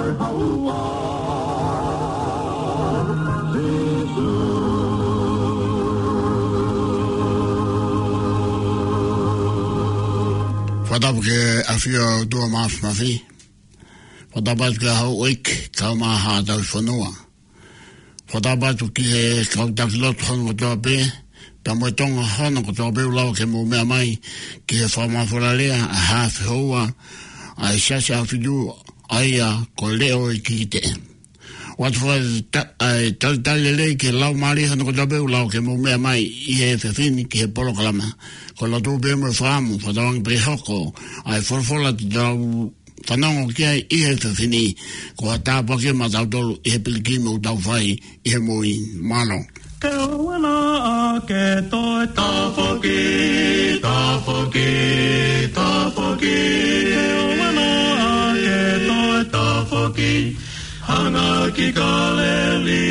Porque afio do mafi. Whatabat ka hau oik, kau maha tau whanua. Whatabat ki kau takilotu hono kotoa pē, pia moe tonga hono kotoa pē ulau ke mō mea mai, ki he whamawhora lea, a hawhi hoa, a sasi a whidu, aia, ko leo i ki te. Watu whai talitali lei ke lau maari hono kotoa pē ulau ke mō mea mai, i he whiwhini ki he polo kalama. Ko la tō pē moe whaamu, whatawangi pē hoko, ai whorwhora te tau whanongo kia i he whiwhini, ko ha tāpake ma tau tolu i he pilikimo tau whai i he mōi mano. Ke wana a ke toi tāwhaki, tāwhaki, tāwhaki. Ke wana a ke toi tāwhaki, hanga ki ka leli.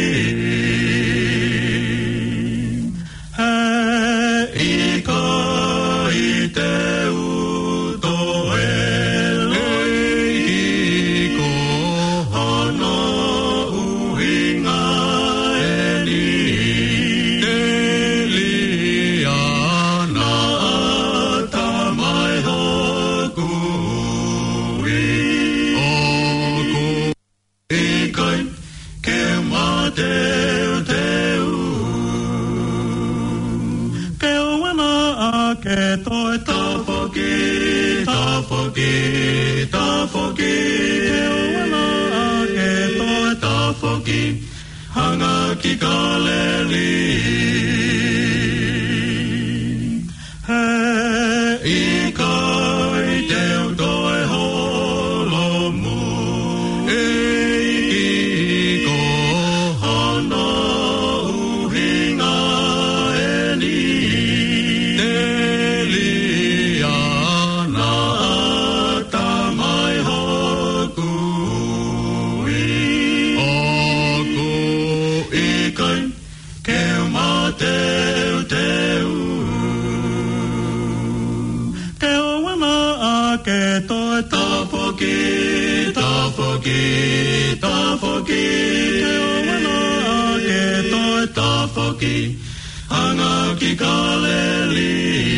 He ika i te uto hanga ki ka leli. He ika I te utoe holo mu. E iko hana uhinga e ni. Te liana tamai hoku. Tāwhaki, te wana ke toi tāwhaki, hanga ki ka leli.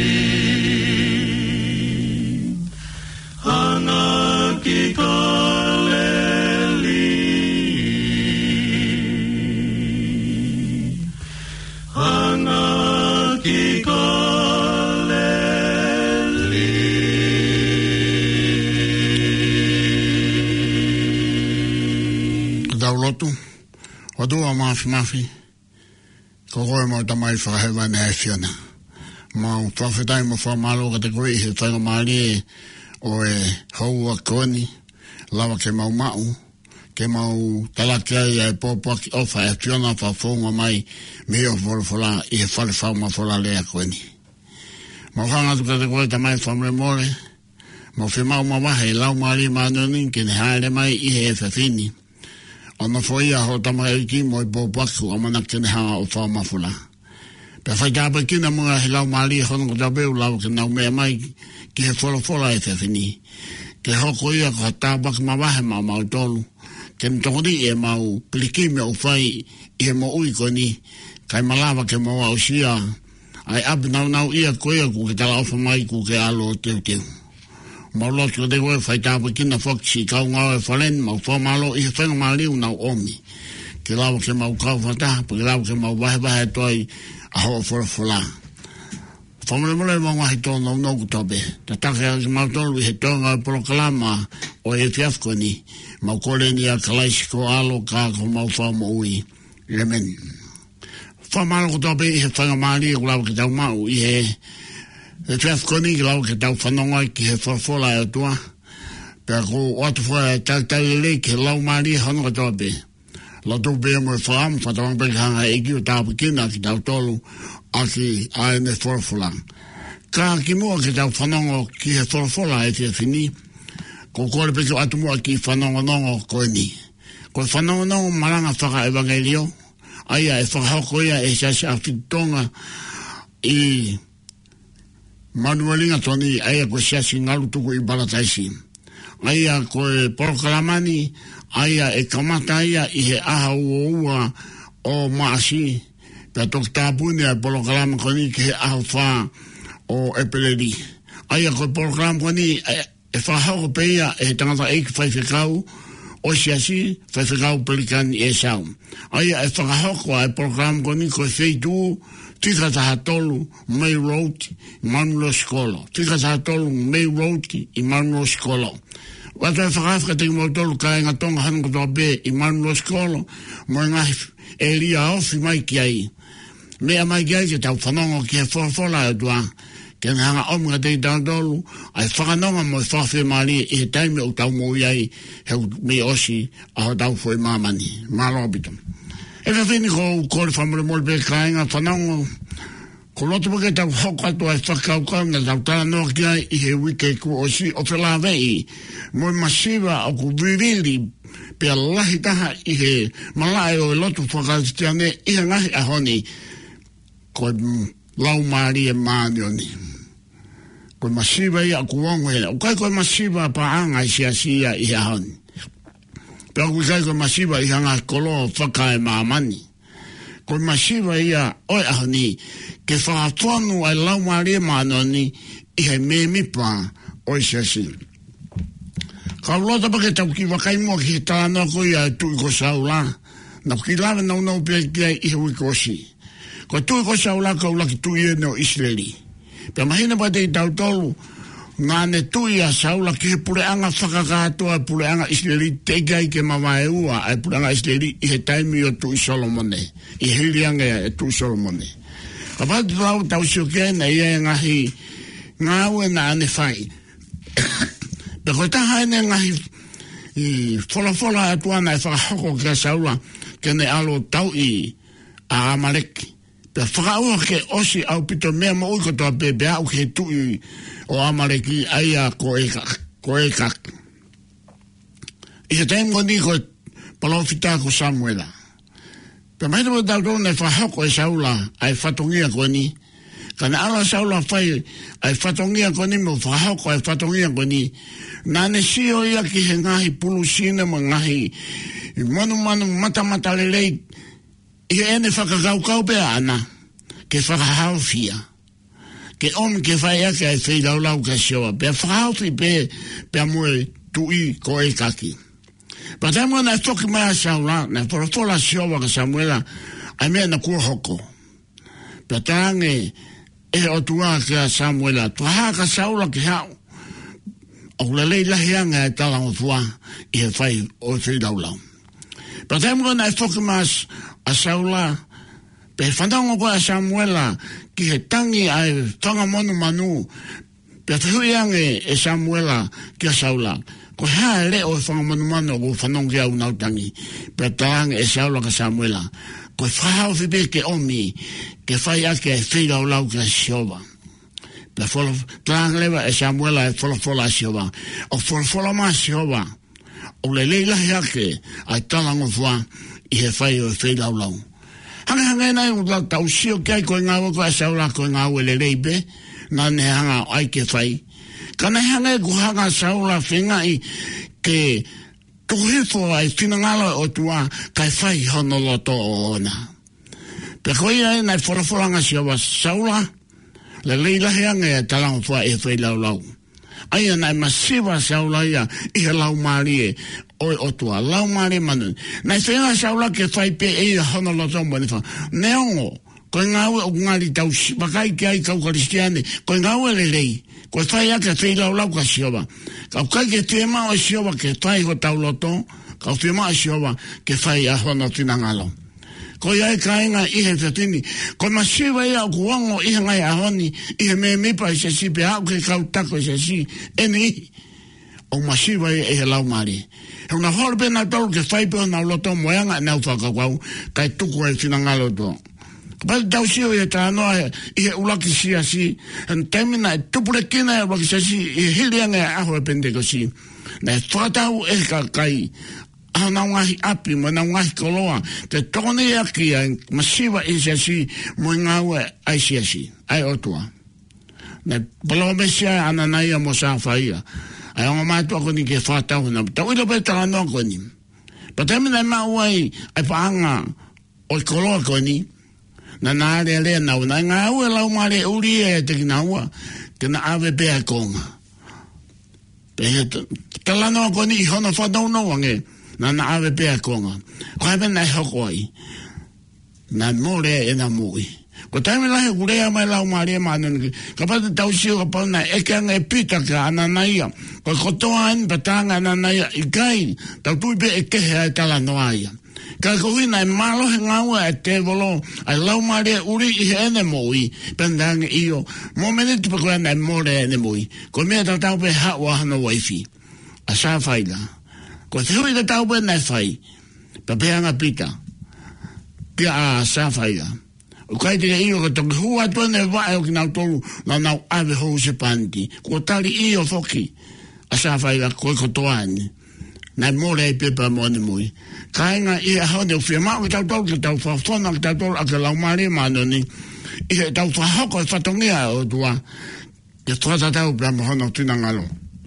Hanga ki ka leli. Hanga ki ka lotu, o tua mafi, ko koe mo tamai whahewa ne whiona. Mau whawhetai mo whamalo ka te koe I he whainga maari o e haua koni, lawa ke mau mau, ke mau talakai e pōpaki ofa e whiona whawhonga mai me o whorwhora I he whare whauma whora lea koni. Mau whangatu ka te koe tamai whamre more, mau whemau mawahe lau maari manoni ke ne haere mai I he whiwhini. Ona foia ho tamai ki mo popaku o mana kene ha o fa mafula. Pe fa jaba kina mo he lau mali hono ko tabe lau ke na me mai ki he fola e fini. Ke ho ko ia ko tabak ma wa ma ma tolu. Ke mtodi e mau pliki me o fai e mo ui ko ni kai malava ke mo o sia. Ai ab nau ia ko ia ku ke tala o mai ku ke alo te. Malo que de hoy falta porque na foxi ka unha falen mau fo malo I fe mali una omi que lavo que mau ka fata porque lavo que mau vai toi a ho for fola fomle mole mau ai to no tobe ta que mau to we tonga proclama o e fiasco ni mau koleni a classico alo ka ko mau fo mo ui lemen fo malo tobe I fe mali lavo que ta mau I e fiasconi lau ke tau whanonga ki he whawhola e tua. Pea ko watu whai tautau le ke lau maari hano ka tōpe. La tōpe e mo e whaam, whatawang peke hanga e ki o tāpu kina ki tau tolu a ki aene whawhola. Ka ki mua ke tau whanonga ki he whawhola e te whini. Ko kore peke atu mua ki whanonga nongo koe ni. Ko whanonga nongo maranga whaka evangelio. Aia e whakahoko ia e sasi a whitonga I Manuelinga toni aia ko siasi ngalu tuku I balataisi. aia koe porokalamani, aia e kamata ia i he aha ua o maasi, pia tok tāpuni ai porokalama koni ki he aha wha o epeleri. Aia koe porokalama koni e whahau pe ia e he tangata eiki whaiwhekau, o siasi, whaiwhekau pelikani e sau. Aia e whakahoko ai porokalama koni koe wheitu, tika taha tolu May Road i Manulo Skolo. Tika taha tolu May Road i Manulo Skolo. Wato e whakawhaka te mo tolu ka inga tonga hanko toa be i Manulo Skolo, mo ngahi e lia ofi mai ki ai. Mea mai ki ai ke tau whanongo ki he whawhala e tua, ke nga hanga omunga te tau tolu, ai whakanonga mo e whawhi maari i he taime o tau mo iai he me osi a ho tau fwoi mamani. Malobito. E whini ko kore whamure mole pe kāinga whanongo, ko loto pake tau hoko atu ai whakaukau na tau tala noa ki ai i he wike ku o si o whela vei, mo i masiva o ku virili pe a lahi taha i he malai o loto whakautiane i he ngahi ahoni, ko lau maari e maanioni. Ko masiva i a kuongo he, o kai ko masiva pa anga i siasia i he ahoni. Pea kui kai ko masiva i hanga kolo whakae maamani. Ko masiva ia oi ahoni ke whaatuanu ai lau maari e maanoni i hei me mipa oi siasi. Ka lota pa ke tau ki wakai mua ki he tāna ko ia tui ko saula. Na ki lawe nau pia ki ai i hui kosi. Ko tui ko saula ka ula ki tui e no Israeli. Pea mahina pa te i tau tolu ngā ne tui a saula ki he pureanga whakakātua pureanga Israeli tegai ke mawae ua ai pureanga Israeli i he taimi o tui Solomone i he hirianga e tui Solomone ka pati tau tau sio kena i e ngahi ngā ue na ane whai pe koe taha ene ngahi i whola atuana e whakahoko ki a saula kene alo tau i a Amaleki pe whakaua ke osi au pito mea mo uiko toa pepe au ke tui o Amaleki aia ko ekak. I he taimo ni ko palofita ko Samuela. Pe mai mo tau tōna e whahoko e saula ai whatongia ko ni. Kana ala saula whai ai whatongia ko ni mo whahoko ai whatongia ko ni. Nane sio ia ki he ngahi pulusina mo ngahi manu mata lelei i ene whakakaukau pe ana ke whakahau fia. Ke om ke whai ake ai whai lau ka sioa. Pe whakahau fi pe amue tui ko e kaki. Pa taimua na toki mai a saula, na wharafola sioa ka Samuela, ai mea na kua hoko. Pe tange e o tua ke a Samuela, tuaha ka saula ki hau. O lelei lahianga e talango tua i he whai o whai lau. Pa taimua na toki mai a saula, pe whanongo ko a Samuela ki he tangi ai whangamonu manu pe whihuiange e Samuela ki a Saula ko hae le o whangamonu manu o whanongi au nautangi pe tangi e Saula ka Samuela ko whahau whipe ke omi ke whai ake e whirau lau ki a Siova pe tangi lewa e Samuela e wholafola a Siova o wholafola ma Siova o le leilahi ake ai talango wha i he whai o e whirau lau hanga nai o tau sio kai ko ngā ko saula ko ngā wele leibe na ne hanga ai ke fai kana hanga ko hanga saula whenga i ke tuhifo ai finangala o tua kai fai honoloto ona pe koe ai nai forafora sio wa saula le leila hanga e talang fua e fai lau ai nai masiva saula ia i lau marie o tua lau mare manu na whenga saula ke whai pe e honoloto mbani wha neongo koe ngāwe o ngāri tau wakai ki ai kau karistiane koe ngāwe lelei koe whai ake whai lau ka Siova kau kai ke tema o Siova ke whai ho tau loto kau tema o Siova ke whai a hono tina ngalo koe ai kainga i he whetini koe masiwa ia o kuongo i he ngai ahoni i he me mipa i se si pe au ke kau tako i se si eni o masiwa ia i he lau mare e una horbe na tau ke whaipe o na loto moeanga nau whakakau kai tuku e finangalo to. Pai tau sio e tānoa i he ulaki siasi en temina e tupure kina e ulaki siasi i hilianga e aho e pendeko si. Na e whakatau e kai aho na ngahi api mo na ngahi koloa te tone e aki a masiwa i siasi mo ngau e ai siasi ai otua. Na palo mesia ananaia mo sa whaia Ai o mātua koni ke whātau na. Tau ilo pe tala noa koni. Pa te mina mauai ai whaanga o i koloa koni. Na nāre lea nau. Na ngā ua lau mare uri e te ki naua. Ke na awe pēa konga. Tala noa koni i hono whanau noa nge. Na awe pēa konga. Koe pena e hoko ai. Na more e na mui. Ko taimi lahe kurea mai lau maria manoni. Ka pata tau sio ka pauna e keanga e pita ka ananaia. Ko kotoa ani patanga ananaia i kai. Tau tui pe e kehe ai tala noaia. Ka kohina e malohe ngaua e te volo. Ai lau maria uri i he ene moi. Pendange iyo. Mo meneti pa koe na e more ene moi. Ko mea tau pe hawa hana waifi. A sa whaila. Ko te hui tau pe na whai. Pa peanga pita. Pia a sa whaila. O kai te iyo ka toki hua tuane wae o ki nau tolu na nau ave hou se panti. Ko tali iyo foki. A sa whaila koe kotoani. Nai more e pepa moni mui. Kainga i a hone o whia mao ki tau tolu ki tau whawhona ki tau tolu a ke lau maari manoni. I he tau whahoko e whatongia o tua. Ke whata tau pia mohono tina ngalo.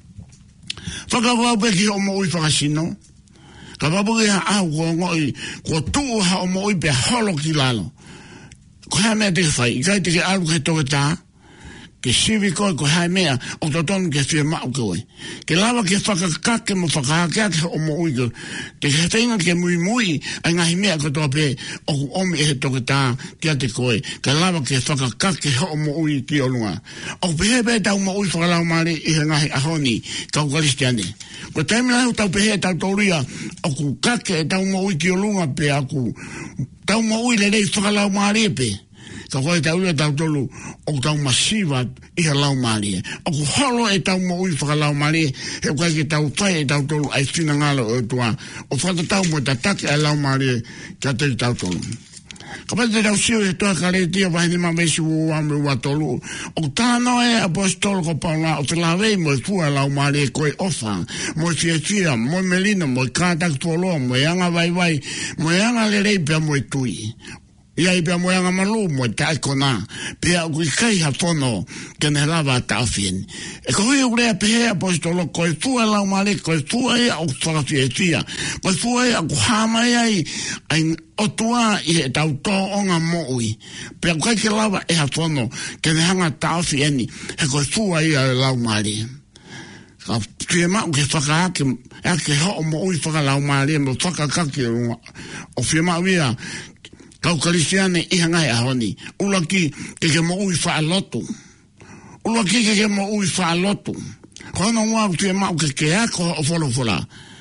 Whakawau pe ki o mo ui whakasino. Ka wabuki ha au ko ngoi. Ko tuu ha o mo ui pe holo ki lalo. Ko hae mea te whai, i kai te ke alu ke toke tā, ke siwi koe ko hae mea, o totonu ke whia mau koe. Ke lawa ke whakakake mo whakahakeake o mo ui koe. Te ke whainga ke mui mui, ai ngahi mea ko toa pe, o ku omi e he toke tā, kia te koe. Ke lawa ke whakakake o mo ui ki o lunga. O pehe pe tau mo ui whakalau maare i he ngahi ahoni, kau karistiane. Ko taimi lahu tau pehe tau tauria, o ku kake e tau mo ui ki o lunga pe aku, tau mo ui le rei whakalau maare pe. Ka koe tau ua tau tolu o tau masiva i ha lau maare. O ku holo e tau mo ui whakalau maare, he koe ke tau whai e tau tolu ai whina ngalo o tua. O whata tau mo ta take ai lau maare kia te tau tolu. Ka pate tau sio e toa ka rei tia wahini ma mesi uame ua tolu. O tāno e apostolo ko paula o te lawei mo e fua lau maare koe ofa. Mo e fia mo e melina, mo e kātak tuoloa, mo e anga vai, mo e anga le rei pia mo e tui. Ia i pia moanga malu mo tai kona. Pia kui kai ha fono ke ne lava tafien. E ko hui urea pia apostolo koe fua lau male, koe fua e au whakawhiatia. Koe fua e au hama e ai otua i he tau tō onga moui. Pia kai ke lava e ha fono ke ne hanga tafieni. He koe fua e au lau male. Ka pia mau ke whakaake e ke ho moui whakalau male mo whakakake o pia mau ia kau karistiane i hangai ahoni. Ulaki ke mo ui whaalotu. Ulaki ke mo ui whaalotu. Kono ngā utia mau ke ako o wholofola.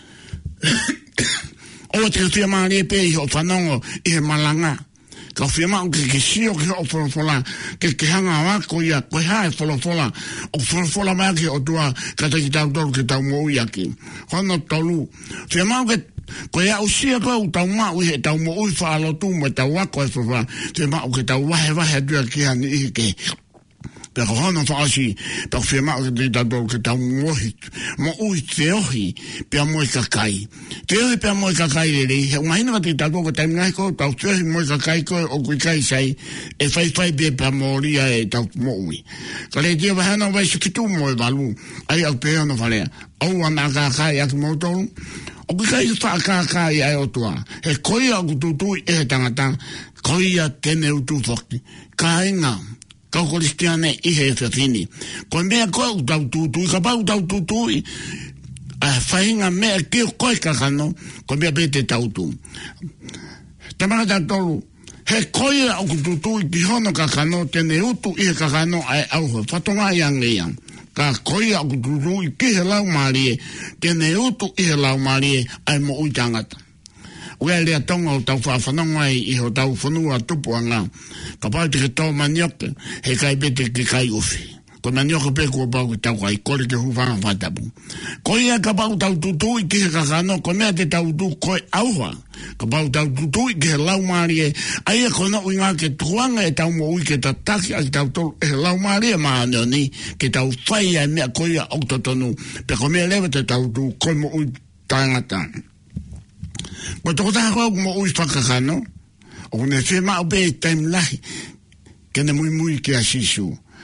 O te whia maare pe i o whanongo i he malanga. Ka whia mau ke sio ke o wholofola. Ke hanga wako ia koe hae wholofola. O wholofola mea ke o tua kata ki tau tolu ke tau mo ui aki. Kono tolu. Whia mau ke koe au sia koe u tau mau i he tau mo ui whaalotu mo tau wako e whawha. Te mau ke tau wahe atua ki hani i ke. Pea hono whaasi, pea whia mau ke tau tolu ke tau mohi. Mo ui te ohi, pea mo i kakai. Te ohi pea mo i kakai rei. He umahina ka te tau tolu ke taimi ngai koe, tau te ohi mo i kakai koe o kui kai sai. E whai pea mo ria e tau mo ui. Ka rei tia wahana wai sikitu mo e walu. Ai au pea no whalea. Au ana kakai aki mo tolu. O ki kai whakakai ai o tua. He koia o kututui e he tangata. Koia tene utu whaki. Ka inga. Kau koristiane i he whiawhini. Koe mea koe u tau tutui. Ka pau tau tutui. A whainga mea kio koe kakano. Koe mea pete tau tu. Tamaka tau tolu. He koia o kututui ki hono kakano. Tene utu i he kakano ai auho. Whatonga iang iang. Ka koia o kututui ki he lau maarie, tene utu i he lau maarie, ai mo ui tangata. Ua lea tonga o tau whawhanonga i ho tau whanua tupuanga. Ka pau te ke tau manioke, he kai pete ke kai uwhi. Ko manioke pe kua pau ke tau kai kore ke huvanga whatapu. Koia ka pau tau tutui ki he kakano, ko mea te tau tu koe auha. Ka pau tau tutui ki he lau maarie, ai e kono ui ngā ke tuanga e tau mo ui ke tataki a ki tau tolu e he lau maarie maano ni, ke tau whai ai mea koia au totonu, pe ko mea lewa te tau tu koe mo ui tangata. Ko toko taha koe mo ui whakakano, o kune whema o pe taim lahi, kene mui ki a sisu.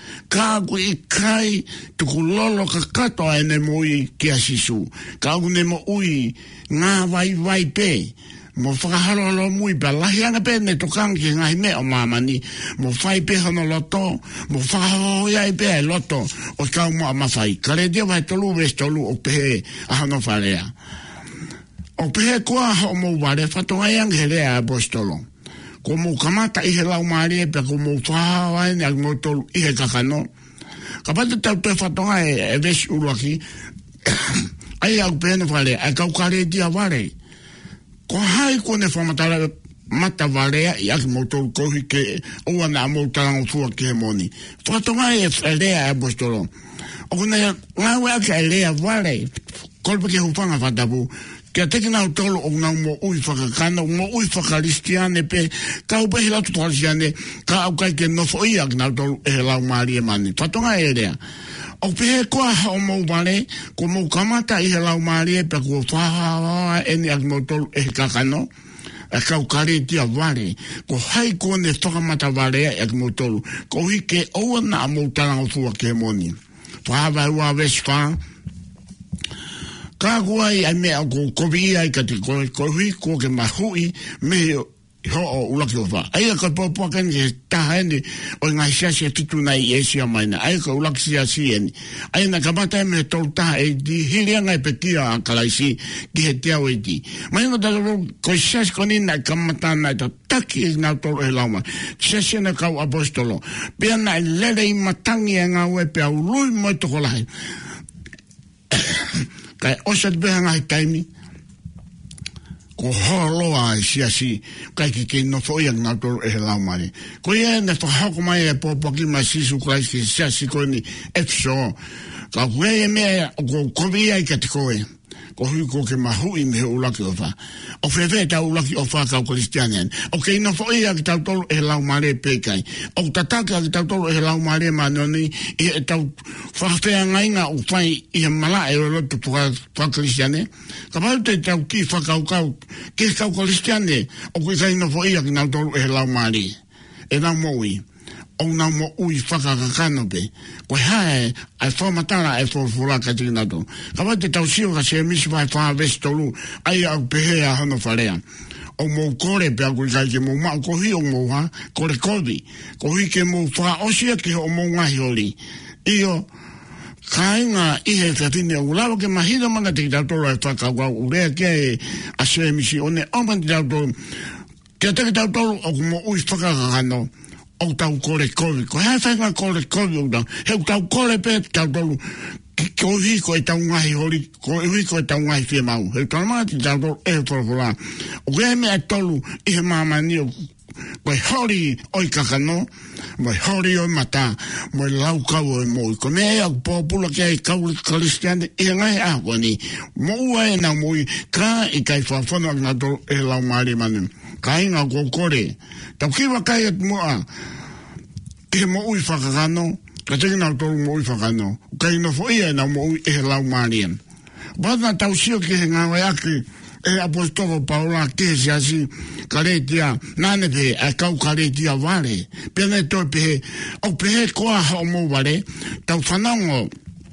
Ka ku I kai tuku lolo ka katoa ene mo I kia sisu. Ka une mo ui ngā vai pe. Mo whakaharolo mui pa lahi anga pe ne tokang ki ngai me o mamani. Mo whai pe hano loto. Mo whakahoia I pe ai loto. O kau mo a mawhai. Kare dia vai tolu wes tolu o pehe a hano wharea. O pehe kua ho mo ware whatonga yang he rea apostolo. Ko mo kamata I he lau maari pe ko mo whahawai ni ag mo tolu I he kakano. Ka pate tau pe whatonga e wes uruaki. Ai au pehe ne whare. Ai kau kare dia ware. Ko hai kone whamatara mata warea I aki motoru kohi ke oua na motarango fua ki he moni. Whatonga e rea apostolo. O kone ngawe ake e rea ware. Kolpe ke hupanga whatapu. Kia teki nau tolo o ngau mo ui whakakana, mo ui whakaristiane pe, ka upe he latu parisiane, ka au kai ke nofo I aki nau tolo e he lau maari e mani. Whatonga e rea. O pehe koa hao mou wale, ko mou kamata I he lau maari e pe kua whahawa eni aki mou tolo e he kakano, e kau kare tia wale, ko hai kone whakamata wale e aki mou tolo, ko hike oua na mou tarango fua ke moni. Whahawa ua weswha, ka kuai ai mea ko kovi ai ka te kohi ko ke mahui me ho o ulaki o wha. Ai ka popo kan ke tahani o ngai siasi e fitu nai e sia maina. Ai ka ulaki siasi eni. Ai na kamata e me tolu taha e di hilianga e pekia a kalaisi ki he tea o e di. Mai no tako ko siasi koni na kamata na ta taki e nga tolu e lauma. Siasi na kau apostolo. Pea na lele I matangi e nga ue pea ului moi toko lahi. Kai osat beha ngai taimi ko holoa I siasi kai ki no foi ang nato e laumari ko ia na whahako mai e popoki mai sisu Christ ki siasi ko ni efso ka kuei me ko kovi ai ka te koe ko hui ko ke mahui me ulaki o wha o whewhe tau ulaki o wha kau kristianian o ke ino foi aki tau tolu e laumare pekai o tataka aki tau tolu e laumare manoni I e tau whawhea ngainga o whai I he mala e o lotu wha kristiane ka pau te tau ki wha kau ki kau kristiane o ke kai ino foi aki tau tolu e laumare e nau moui o nau mo ui whakakakano pe. Koe hae, ai whamatara e whorfura ka tina to. Ka wai te tau sio ka se misi vai whawestolu, ai au pehe a hano wharea. O mou kore pe aku kai ke mou maa kohi o mou ha, kore kovi. Kohi ke mou wha osia ke o mou ngahi ori. Iyo, kainga I he whatine o ulawa ke mahida manga te tautoro e whakakau urea ke a se misi o ne oman te tautoro. Kia te tautoro o mo ui whakakakano. O tau kore kovi, ko hea whainga kore kovi o tau, heu tau kore pe tau tolu, ko hui ko e tau ngahi hori, ko hui ko e tau ngahi whia mau, heu tau maa ti tau tolu e whorofora, o kea mea tolu I he mamani o, ko e hori oi kakano, mo e hori oi mata, mo e lau kau oi moi, ko mea au pōpula kia e kau kristiane, I ngai a wani, mo ua e nau moi, ka I kai whawhana ngā tolu e lau maari manu. Ka inga ko kore. Tau kiwa kai at mua. Ke mo ui whakakano. Ka teki nau tolu mo ui whakano. Ka ino fo ia nau mo ui e lau maarian. Wana tau sio ki he ngā waiaki. E apostolo Paula ke siasi. Ka reitia. Nane pe a kau ka reitia wale. Pene toi pehe. O pehe koa hao mo wale. Tau whanango.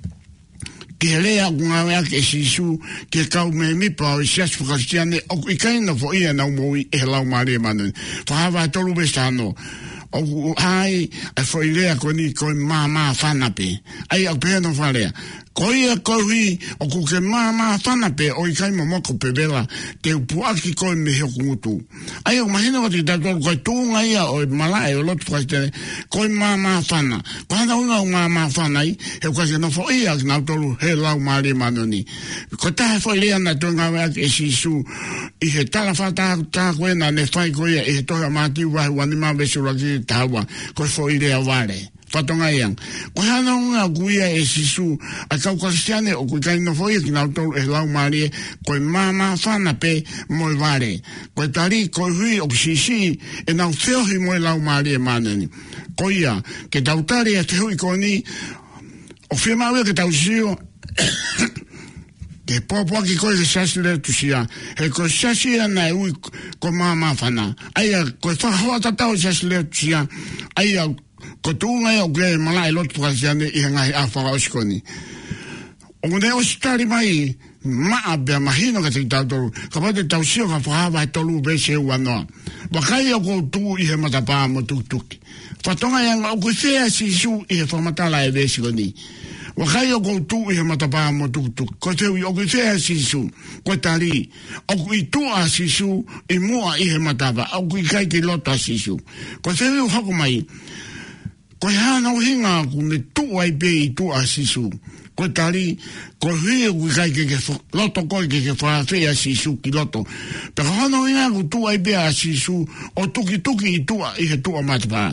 Ke lea ngā wea ke sisu, ke kau me mipa o sias whakaristiane, o I kaina fo ia nau moui e lau maare manu. Whahawa tolu westano. O ai, a fo I lea koni koe mā whanape. Ai au pēna whalea. Ko ia kohi, o ko ke mā whanape, o I kaima moko pe vela, te upuaki koe me heoku ngutu. Ai o mahina wati tatoro, koe tūnga ia o malae o lotu whakaristiane, koe mā whana. Ko hana unga o mā whanai, heo kasi no fo ia ki nau tolu he lau maare manoni. Ko tahe fo I lea na tōnga wea ke sisu, I he talawhata tā koe na ne whai koe ia, I he toha māti wahi wanima vesuraki tawa, koe fo I lea wale. Whatonga iang. Ko hana unga kuia e sisu, a kau kristiane o kui kaino foi ki nau tolu e lau maare, koe mama whana pe moi ware. Koe tari, koe hui o sisi, e nau whiohi moi lau maare e maneni. Ko ia, ke tautari a te hui koni, o whiamawea ke tau sio, ke pōpua ki koe ke sasi leo tusia, he koe sasi ana e ui ko mama whana. Aia, koe whahoa tatau sasi leo tusia, aia, ko tunga o ke malai lot prasiane I ngai afa oskoni o ne ostari mai ma be mahino ka tau ka pate tau sio ka fa tolu be se wano wa kai o ko tu I he matapa mo tuki fatonga yang o ku se sisu I he formatala e be sikoni wa kai o ko tu I he matapa mo tuki ko te o ku se sisu ko tali o ku tu a sisu I mua I he matapa o ku kai ki lota sisu ko te o hako mai ko hana o hinga ku ne tu ai be tu a sisu ko tali ko hui ku kai ke loto ko ke fa fe a sisu ki loto pero hana o hinga ku tu ai be a sisu o tuki tu I he tu a matapa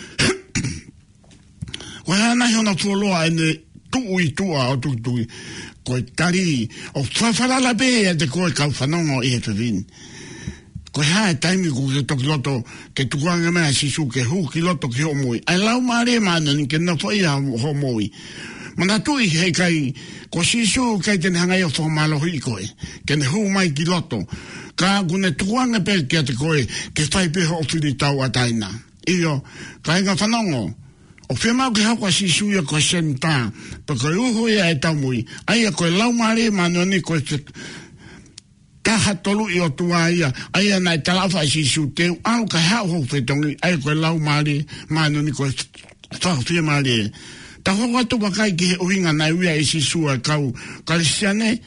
ko hana hona foloa ene tu a o tu ko tari o fa la be de ko ka fanongo I he vin ko ha taimi ku to loto ke tu kwanga me sisu ke hu ki loto ke o moi ai lau mare mana ni ke na foi a ho moi mana tu I he kai ko sisu kai ten hanga yo formalo hi ko ke ne hu mai ki loto ka ku ne tu kwanga pe ke te ko ke fai pe ho fili tau ataina io ka nga fanongo o fema ke ha ko sisu ya ko senta pa ko hu ya eta moi ai ko lau mare mana ni ko ka tolu I o tua ia ai na talafa si sute au ka ha ho fetongi ai ko lau mali mano ni ko fa fi mali ta ho to ba kai ke o inga na ua I si sua kau kalisiane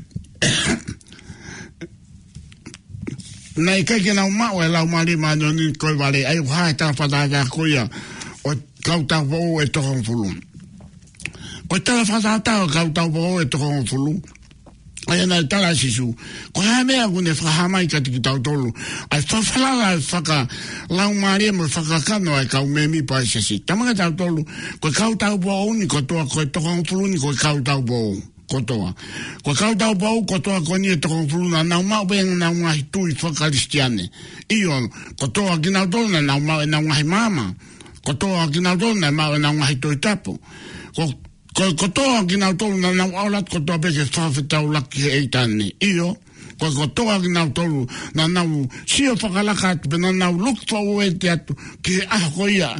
na kai ke na ma o lau mali mano ni ko vale ai ha ta fa da ko ia o kau ta vo e to fulu ko ta fa da ta kau ta vo e to fulu ai na tala sisu ko ha me agu ne fa mai ka ti tau tolu ai fa la fa la mari mo fa ka no ai ka me mi pa si tama ka tolu ko ka tau bo ni ko to ko to kon fulu ni ko ka tau bo ko to ko ka tau bo ko to ko ni to kon fulu na ma ben na ma tu I fa cristiane io ko to ki na to na ma na mama ko to ki na to na ma na to tapo ko toa ki nau tolu na nau aulat ko toa peke whawhetau laki he eitane. Io, ko toa ki nau tolu na nau sio whakalaka atu pe na nau lukwhau e te atu ki he aha ko ia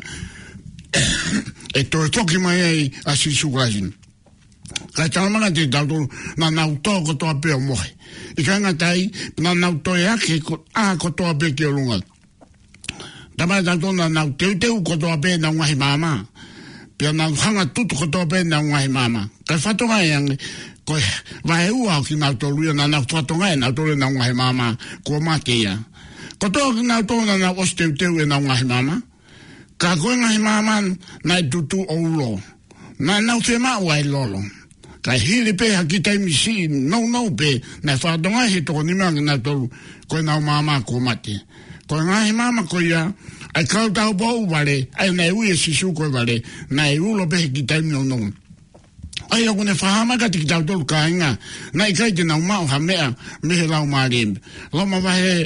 e toi toki mai ei a sisu kasin. Kai talamana te tau tolu na nau toa ko toa peo mohe. I ka ngatai na nau toe ake ko aha ko toa peke o lunga. Tamai tau tolu na nau teu ko toa pe na ngahi mama. Pia na hanga tutu ko toa pe na ngahi mama. Kai whatonga e ange, ko vai ua ki nau tolu ia na nau whatonga e nau tolu na ngahi mama ko mate ia. Ko toa ki nau tolu na nau os teu e na ngahi mama. Ka koe ngahi mama nai tutu o ulo. Na nau whema ua e lolo. Kai hili pe haki taimi si no pe na whatonga he toko nima ki nau tolu koe nau mama ko mate. Ko ngahi mama ko ia ai kau tau bau vale, ai nei ui e sisu koe vale, nei ulo pehe ki taimi o nongu. Ai o kune whahama ka tiki tau tolu ka inga, nei kai te nau mau ha mea, mehe lau maarembe. Loma vahe,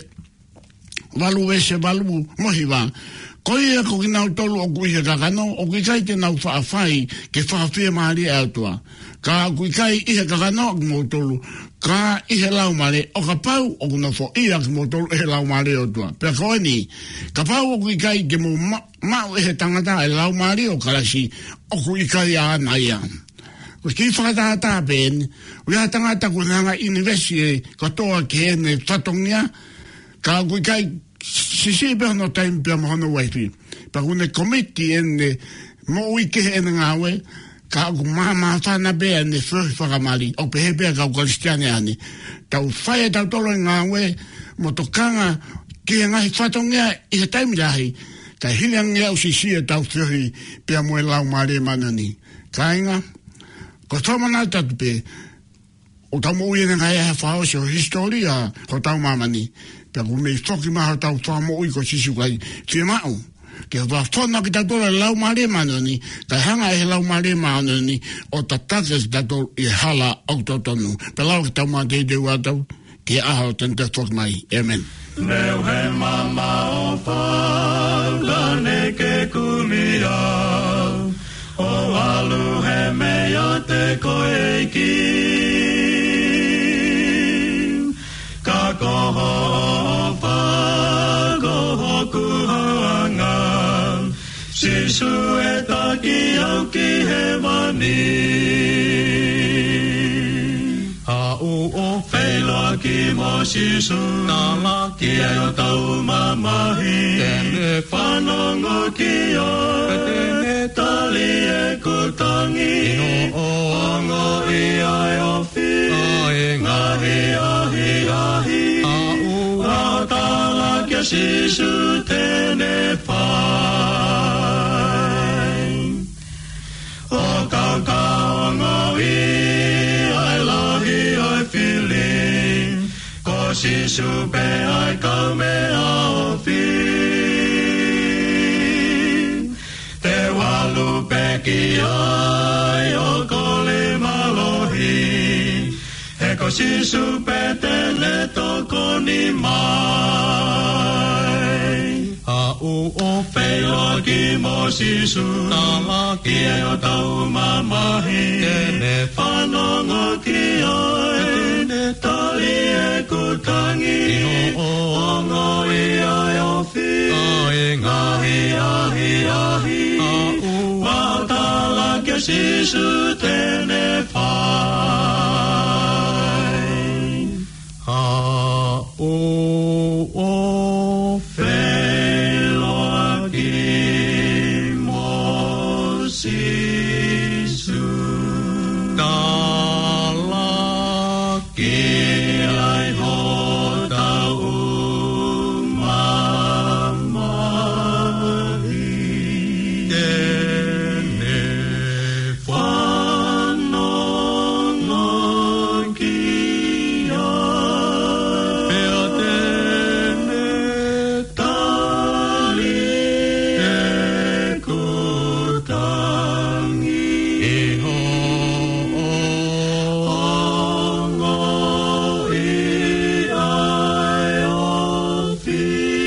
walu wese walu mohi wa. Ko ia ko ki nau tolu o kui he kakano, o kui kai te nau whaafai ke whaafia maari autua. Ka kui kai ihe kakano ki mo tolu, ka ihe lau mare, o ka pau o kuna fo ia ki mo tolu ihe lau mare o tua. Pea koe ni, ka pau o kui kai ke mo mau ihe tangata e lau mare o karasi, o kui kai a ana ia. Ko ki whakatata pen, ua tangata kunanga universie, ka toa ke ene whatongia, ka kui kai sisi pia no taimi pia mohono waipi. Pea kune komiti ene, mo uike ene ngawe, ka aku mama whana bea ne whahi whakamari, o pehe bea ka ukaristiane ane. Tau whaia tau tolo ngawe, mo tokanga ki e ngahi whatongia i he taimi rahi, ka hiliang au sisi e tau whiohi pia moe lau maare manani. Ka inga, ko tōmana tatu pe, o tau mo uine ngai ha whaosi o historia ho tau mamani, pia ku mei whoki maha tau whamo ui ko sisi kai whia mau. Ke wa whona ki tatola lau maare manani, kai hanga e lau maare manani, o tatakes tato i hala au totonu. Pe lau ki tau maa te watau, ke aha o tente whoki mai. Amen. Leo he mama o whau, ne ke kumia, o alu he mea te koe ki. Ka koho o whau, koho kuhoanga, Sisu e taki au ki he mani. Au o whailoa ki mo sisu. Nala ki ai o tau mamahi. Tēne whanongo ki oi. Tēne tali e kutangi. Ino o ongo i ai o whi. Ngahi ahi ahi. Au tala kia sisu tēne whai. O kaongo i ai lahi ai whili. Ko sisu pe ai kaume au whi. Te walu pe ki ai o kole malohi. E ko sisu pe te le toko ni mai. Au o whailoa ki mo sisu. Nala ki e o tau mamahi. Tēne whanongo ki oi. Tēne tali e kutangi. Ino o ongo i ai o whi. Ngahi ahi ahi. Wao tala kia sisu tēne whai. Au o whailoa ki mo sisu. Tala ki ai ho tau mamahi. Tēne whanongo ki ai. Pea tēne tali e kutangi. Iho ongo i ai o whi.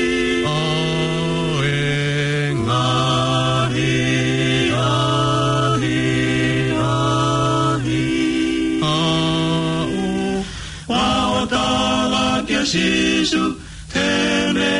Ngahi ahi ahi. Wao tala kia sisu tēne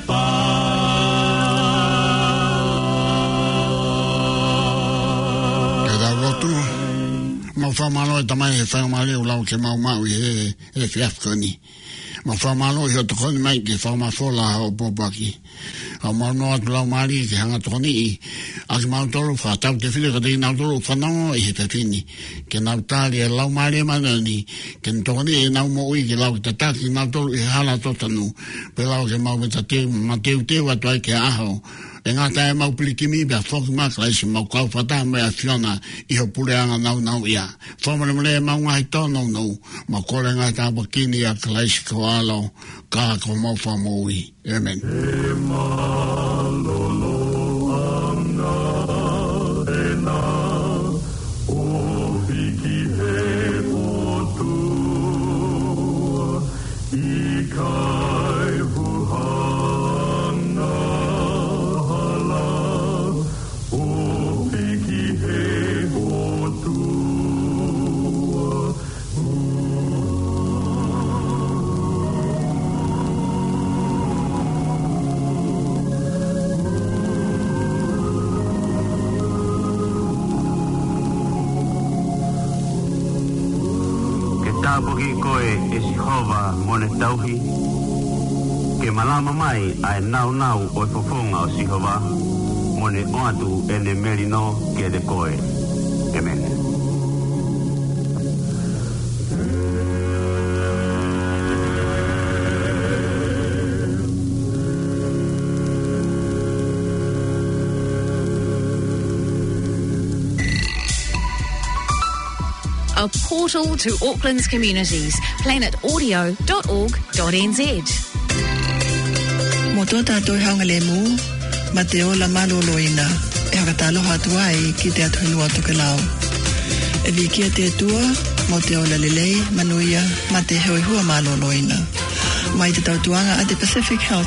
whai. E da rotu, ma whamalo e tamai he whaamale o lau ke mau mau e whiafkoni. Ma whamalo i o tokoni mai ke whamafola o popaki. A mano atu lau mari ke hanga tokoni i. A ki mau tolu whatau te while ka te nau tolu whanongo i he pepini. Ke nau tali e lau mari e manani. Ke tokoni e nau mo ui ke lau ki tataki nau tolu i hala totanu. Pe lau ke mau veta teu, ma teu atu ai ke aho. E ngata e mau pilikimi bea whoki makla isi mau kau whata me a whiona i ho pureanga nau ia. Whamare mle e mau ngahi tōnau nau. Ma kore ngata apa kini a klaisi ko alo ka ko mau whamoi. Amen. E malolo anga e nā o hiki he otu I kai huhanga hala o hiki he otu Tāpoki koe e Sihova mone tauhi, ke malama mai ai nau o e fofonga o Sihova, mone oatu ene merino ke de koe. Amen. A portal to Auckland's communities. planetaudio.org.nz. Mo tō tātou haunga le mū, ma te ola maloloina, e hakataloha atua ai ki te atuhinu atu ke lau. E vi kia te atua, mo te ola lelei, manuia, ma te hoi hua maloloina. Mai te tautuanga a te Pacific Health